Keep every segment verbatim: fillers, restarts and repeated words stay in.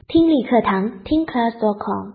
听力课堂听 class dot com。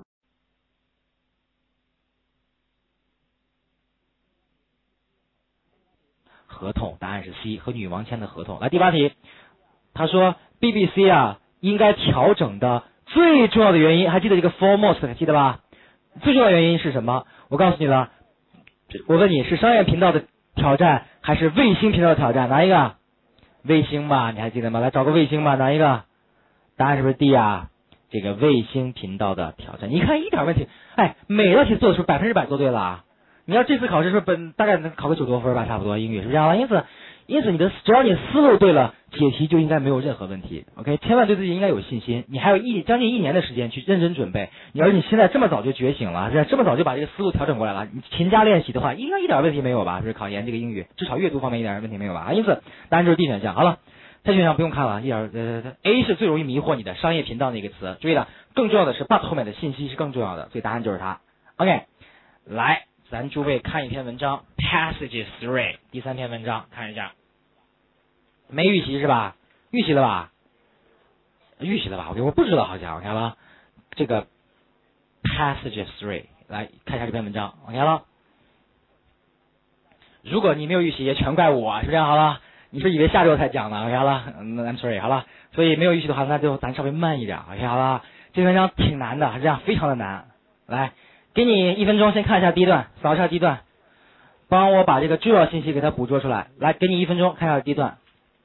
合同，答案是 C， 和女王签的合同。来，第八题，他说 B B C 啊应该调整的最重要的原因，还记得这个 foremost 还记得吧？最重要的原因是什么？我告诉你了，我问你是商业频道的挑战还是卫星频道的挑战？哪一个？卫星吧，你还记得吗？来找个卫星吧，哪一个？答案是不是 D 啊？这个卫星频道的挑战，你看一点问题，哎，每道题做的是百分之百做对了啊！你要这次考试是本大概能考个九多分吧，差不多英语是这样的。因此，因此你的只要你思路对了，解题就应该没有任何问题。OK， 千万对自己应该有信心。你还有一将近一年的时间去认真准备，你而你现在这么早就觉醒了，是吧？这么早就把这个思路调整过来了，你勤加练习的话，应该一点问题没有吧？就是考研这个英语，至少阅读方面一点问题没有吧？啊，因此答案就是 D 选项。好了。猜选项不用看了，一点呃 A 是最容易迷惑你的商业频道那个词，注意了，更重要的是 but 后面的信息是更重要的，所以答案就是它。OK， 来，咱诸位看一篇文章 ，Passage Three， 第三篇文章看一下，没预习是吧？预习了吧？预习了吧？我我不知道，好像 OK 了，这个 Passage Three， 来看一下这篇文章 OK 了。如果你没有预习，也全怪我，是这样好了。你是以为下周才讲呢 ？OK 好了，嗯 ，I'm sorry， 好了，所以没有预习的话，那就咱稍微慢一点 ，OK 好了。这篇文章挺难的，这样非常的难。来，给你一分钟，先看一下第一段，扫一下第一段，帮我把这个重要信息给它捕捉出来。来，给你一分钟，看一下第一段。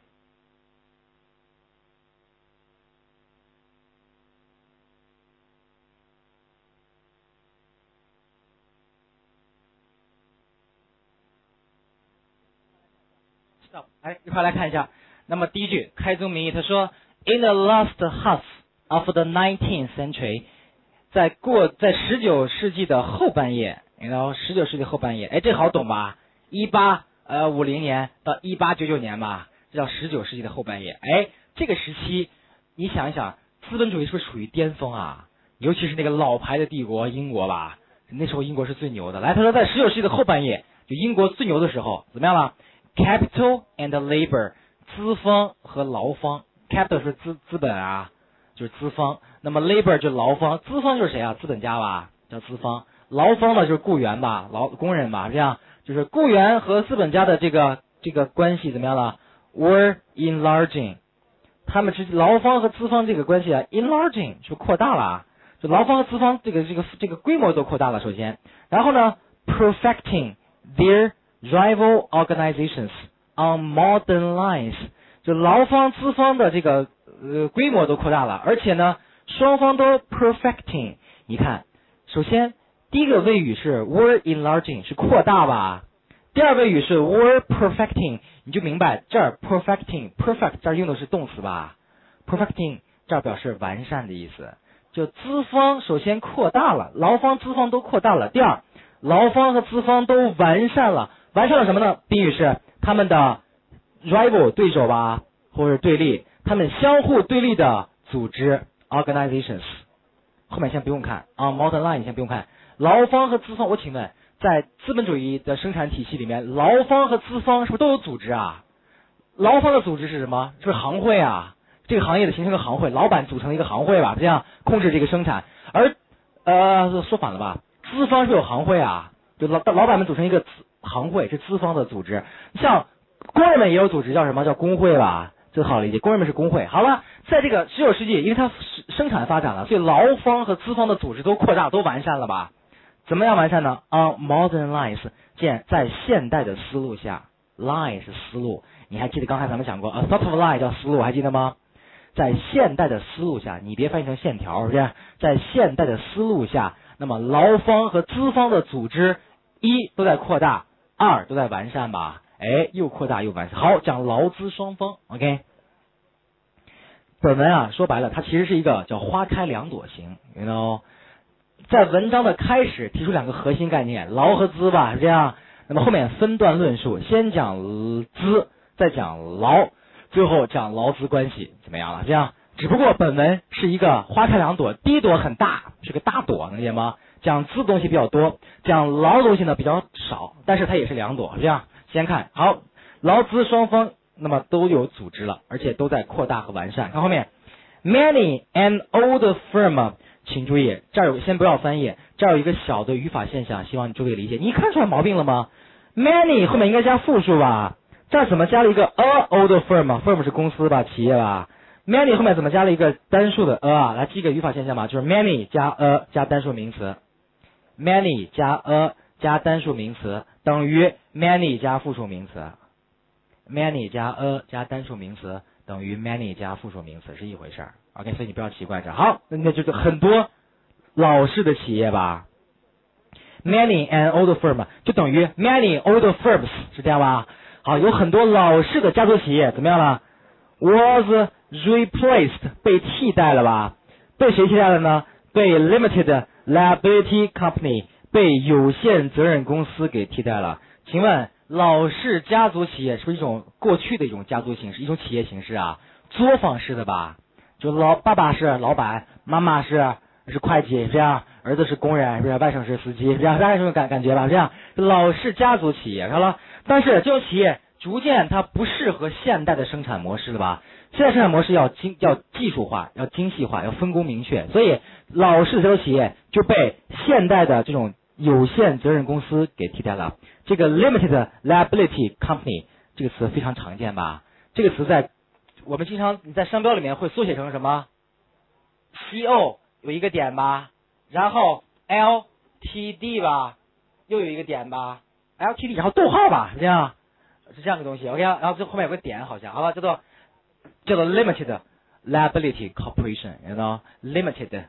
来，一块来看一下。那么第一句开宗明义，他说 ，In the last half of the nineteenth century， 在过在十九世纪的后半叶，然后十九世纪后半叶，哎，这好懂吧？一八呃五零年到一八九九年吧，这叫十九世纪的后半叶。哎，这个时期，你想一想，资本主义是不是处于巅峰啊？尤其是那个老牌的帝国英国吧，那时候英国是最牛的。来，他说在十九世纪的后半叶，就英国最牛的时候，怎么样了？ Capital and labor， 资方和劳方 ，capital 是资资本啊，就是资方。那么 labor 就是劳方，资方就是谁啊？资本家吧，叫资方。劳方呢就是雇员吧，劳工人吧，这样就是雇员和资本家的这个这个关系怎么样了 ？Were enlarging， 他们之劳方和资方这个关系啊 ，enlarging 是扩大了，就劳方和资方这个这个这个规模都扩大了。首先，然后呢 ，perfecting their rival organizations on modern lines， 就劳方资方的这个呃规模都扩大了，而且呢双方都 perfecting。你看，首先第一个谓语是 were enlarging 是扩大吧，第二谓语是 were perfecting， 你就明白这儿 perfecting perfect 这儿用的是动词吧 ，perfecting 这儿表示完善的意思。就资方首先扩大了，劳方资方都扩大了。第二，劳方和资方都完善了。完善了什么呢？宾语是他们的 rival 对手吧，或者对立，他们相互对立的组织 organizations。后面先不用看啊 ，modern line 先不用看。劳方和资方，我请问，在资本主义的生产体系里面，劳方和资方是不是都有组织啊？劳方的组织是什么？是行会啊，这个行业的形成一个行会，老板组成一个行会吧，这样控制这个生产。而呃，说反了吧？资方是有行会啊，就老老板们组成一个行会，是资方的组织。像工人们也有组织，叫什么？叫工会吧，这好理解。工人们是工会。好了，在这个十九世纪，因为它生产发展了，所以劳方和资方的组织都扩大，都完善了吧？怎么样完善呢 ？On modern lines， 见在现代的思路下 ，line 是思路。你还记得刚才咱们讲过 ，a thought of line 叫思路，还记得吗？在现代的思路下，你别翻译成线条，是不是？在现代的思路下，那么劳方和资方的组织一都在扩大，二都在完善吧？哎，又扩大又完善。好，讲劳资双方 ，OK。本文啊，说白了，它其实是一个叫花开两朵型 ，you know。在文章的开始提出两个核心概念，劳和资吧，是这样。那么后面分段论述，先讲资，再讲劳，最后讲劳资关系，怎么样了？这样，只不过本文是一个花开两朵，第一朵很大，是个大朵，能理解吗？讲资东西比较多，讲劳的东西呢比较少，但是它也是两朵，这样。先看好，劳资双方那么都有组织了，而且都在扩大和完善。看后面 Many an old firm， 请注意，这儿有先不要翻译，这儿有一个小的语法现象，希望你诸位理解。你看出来毛病了吗？ Many 后面应该加复数吧？这儿怎么加了一个 a old firm？firm 是公司吧，企业吧？ Many 后面怎么加了一个单数的 a 啊？来记个语法现象吧，就是 many 加 a 加单数名词 ，many 加 a 加单数名词等于 many 加复数名词 ，many 加 a 加单数名词等于 many 加复数名词是一回事儿。OK， 所以你不要奇怪这。好，那那就是很多老式的企业吧。Many an old firm 就等于 many old firms 是这样吧？好，有很多老式的家族企业怎么样了 ？Was replaced 被替代了吧？被谁替代了呢？被 limited liability company 被有限责任公司给替代了。请问老式家族企业是不是一种过去的一种家族形式，一种企业形式啊？作坊式的吧？就老爸爸是老板，妈妈是是会计，这样儿子是工人，是外甥是司机，这样大概这种感感觉吧？这样老式家族企业，好了。但是这种企业逐渐它不适合现代的生产模式了吧？现在生产模式要精要技术化，要精细化，要分工明确，所以老式的这种企业就被现代的这种有限责任公司给替代了。这个 limited liability company 这个词非常常见吧？这个词在我们经常你在商标里面会缩写成什么 ？C O 有一个点吧，然后 L T D 吧，又有一个点吧 ，L T D 然后逗号吧，是这样，是这样的东西。OK， 然后这后面有个点，好像好了，叫做叫做 limited liability corporation， you know limited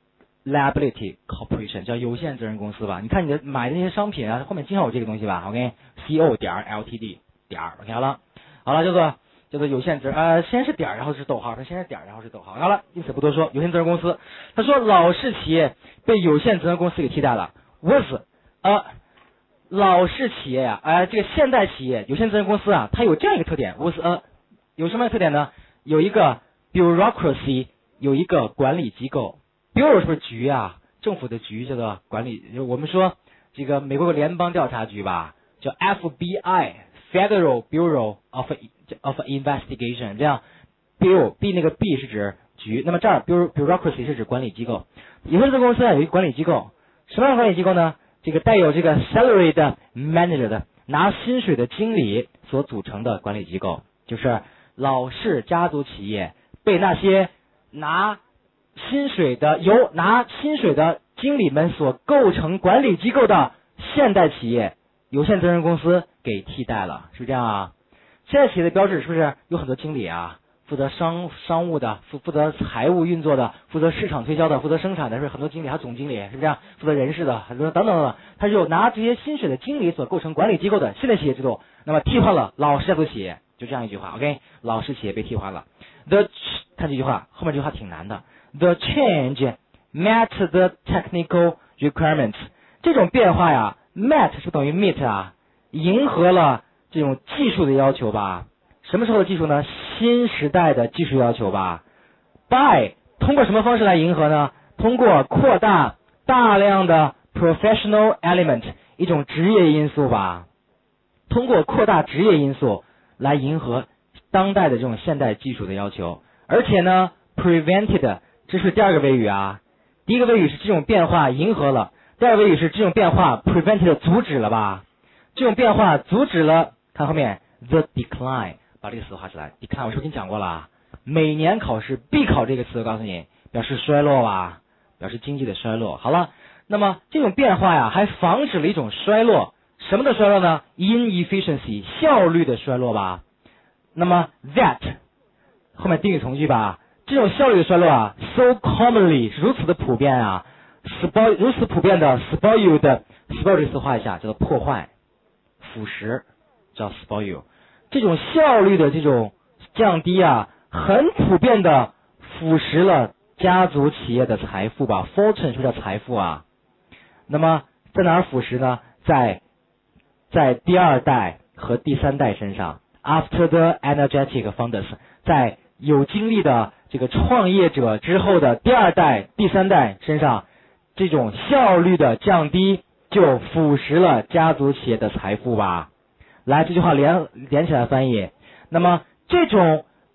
liability corporation 叫有限责任公司吧？你看你的买的那些商品啊，后面经常有这个东西吧 ？OK，C O 点 L T D 点 OK 好了，好了，叫做。叫做有限责呃，先是点然后是逗号，它先是点然后是逗号。好了，因此不多说。有限责任公司，他说老式企业被有限责任公司给替代了。was 呃，老式企业呀、啊，呃，这个现代企业有限责任公司啊，它有这样一个特点 was 呃，有什么特点呢？有一个 bureaucracy， 有一个管理机构。bureau 是不是局啊？政府的局叫做管理。我们说这个美国有联邦调查局吧，叫 F B I。Federal Bureau of of Investigation， 这样 ，Bureau B 那个 B 是指局，那么这儿 bureaucracy 是指管理机构。有限责任公司啊有一个管理机构，什么样的管理机构呢？这个带有这个 salary 的 manager 的拿薪水的经理所组成的管理机构，就是老式家族企业被那些拿薪水的由拿薪水的经理们所构成管理机构的现代企业。有限责任公司给替代了，是不是这样啊？现在企业的标志是不是有很多经理啊？负责商商务的，负负责财务运作的，负责市场推销的，负责生产的，是很多经理，还有总经理，是不是这样？负责人事的，很多等等等等，他是有拿这些薪水的经理所构成管理机构的现代企业制度，那么替换了老式家族企业，就这样一句话 ，OK， 老式企业被替换了。The 看这句话，后面这句话挺难的。The change met the technical requirements， 这种变化呀。Met 是等于 meet 啊，迎合了这种技术的要求吧？什么时候的技术呢？新时代的技术要求吧。By 通过什么方式来迎合呢？通过扩大大量的 professional element 一种职业因素吧。通过扩大职业因素来迎合当代的这种现代技术的要求，而且呢 ，prevented 这是第二个谓语啊。第一个谓语是这种变化迎合了。第二个谓语是这种变化 prevented 阻止了吧？这种变化阻止了，看后面 the decline， 把这个词画出来。decline 我是不是跟你讲过了？每年考试必考这个词，我告诉你，表示衰落吧，表示经济的衰落。好了，那么这种变化呀，还防止了一种衰落，什么的衰落呢 ？inefficiency 效率的衰落吧。那么 that 后面定语从句吧，这种效率的衰落啊 ，so commonly 是如此的普遍啊。spoil 如此普遍的 spoil 的 spoil 这个词画一下，叫做破坏、腐蚀，叫 spoil。这种效率的这种降低啊，很普遍的腐蚀了家族企业的财富吧 ，fortune 是叫财富啊。那么在哪儿腐蚀呢？在在第二代和第三代身上 ，after the energetic founders， 在有经历的这个创业者之后的第二代、第三代身上。这种效率的降低就腐蚀了家族企业的财富吧。来，这句话连连起来翻译。那么这种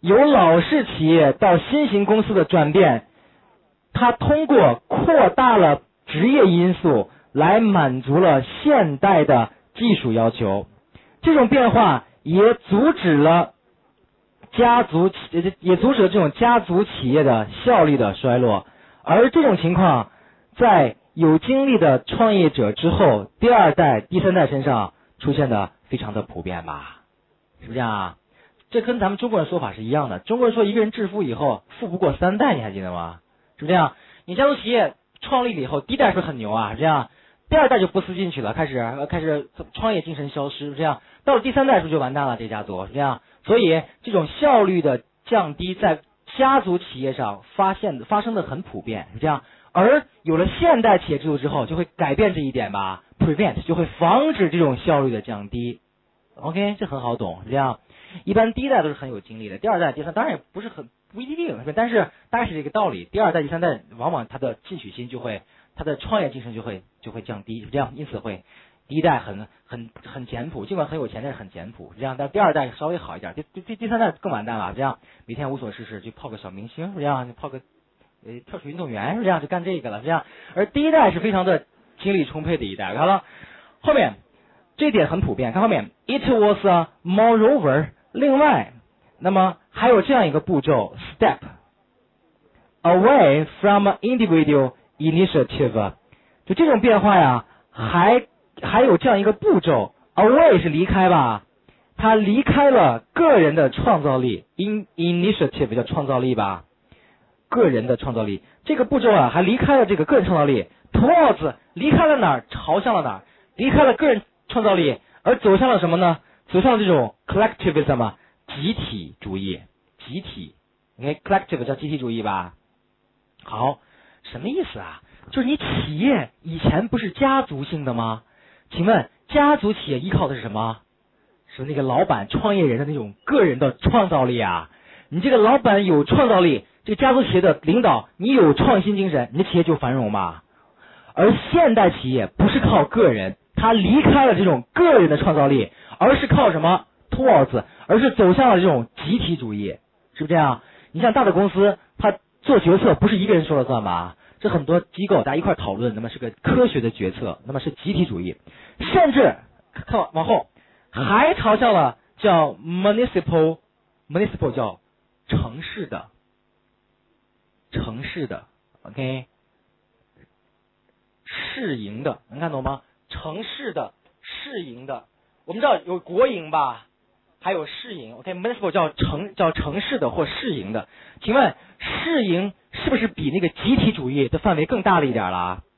由老式企业到新型公司的转变，它通过扩大了职业因素来满足了现代的技术要求。这种变化也阻止了家族也阻止了这种家族企业的效率的衰落，而这种情况在有经历的创业者之后，第二代、第三代身上出现的非常的普遍吧？是不是这样啊？这跟咱们中国人说法是一样的。中国人说一个人致富以后，富不过三代，你还记得吗？是不是这样？你家族企业创立了以后，第一代是不是很牛啊？是这样。第二代就不思进取了，开始开始创业精神消失，是这样。到了第三代是不是就完蛋了？这个家族是这样。所以这种效率的降低在家族企业上发现发生的很普遍，是这样。而有了现代企业制度之后，就会改变这一点吧 ，prevent 就会防止这种效率的降低。OK， 这很好懂，是这样。一般第一代都是很有精力的，第二代、第三当然也不是很不一定，但是大概是这个道理。第二代、第三代往往他的进取心就会，他的创业精神就会就会降低，是这样。因此会第一代很很很简朴，尽管很有钱，但是很简朴，是这样。但第二代稍微好一点，第第第第三代更完蛋了，这样每天无所事事就泡个小明星，是这样，就泡个呃跳水运动员，是这样，就干这个了，是这样。而第一代是非常的精力充沛的一代。好了，后面这一点很普遍，看后面 ，it was a moreover。另外，那么还有这样一个步骤 ，step away from individual initiative， 就这种变化呀，还还有这样一个步骤 ，away 是离开吧，它离开了个人的创造力 ，in initiative 叫创造力吧，个人的创造力，这个步骤啊，还离开了这个个人创造力 ，towards 离开了哪儿，朝向了哪儿，离开了个人创造力，而走向了什么呢？走向这种 collectivism 啊，集体主义，集体 ，OK， collective 叫集体主义吧？好，什么意思啊？就是你企业以前不是家族性的吗？请问家族企业依靠的是什么？是那个老板创业人的那种个人的创造力啊！你这个老板有创造力，这个家族企业的领导你有创新精神，你的企业就繁荣嘛。而现代企业不是靠个人，他离开了这种个人的创造力。而是靠什么 towards， 而是走向了这种集体主义，是不是这样？你像大的公司，他做决策不是一个人说了算吧？这很多机构大家一块讨论，那么是个科学的决策，那么是集体主义，甚至看往后还朝向了叫 municipal municipal 叫城市的城市的 OK 市营的，能看懂吗？城市的市营的。我们知道有国营吧，还有市营 ，OK，municipal 叫城叫城市的或市营的。请问市营是不是比那个集体主义的范围更大了一点了？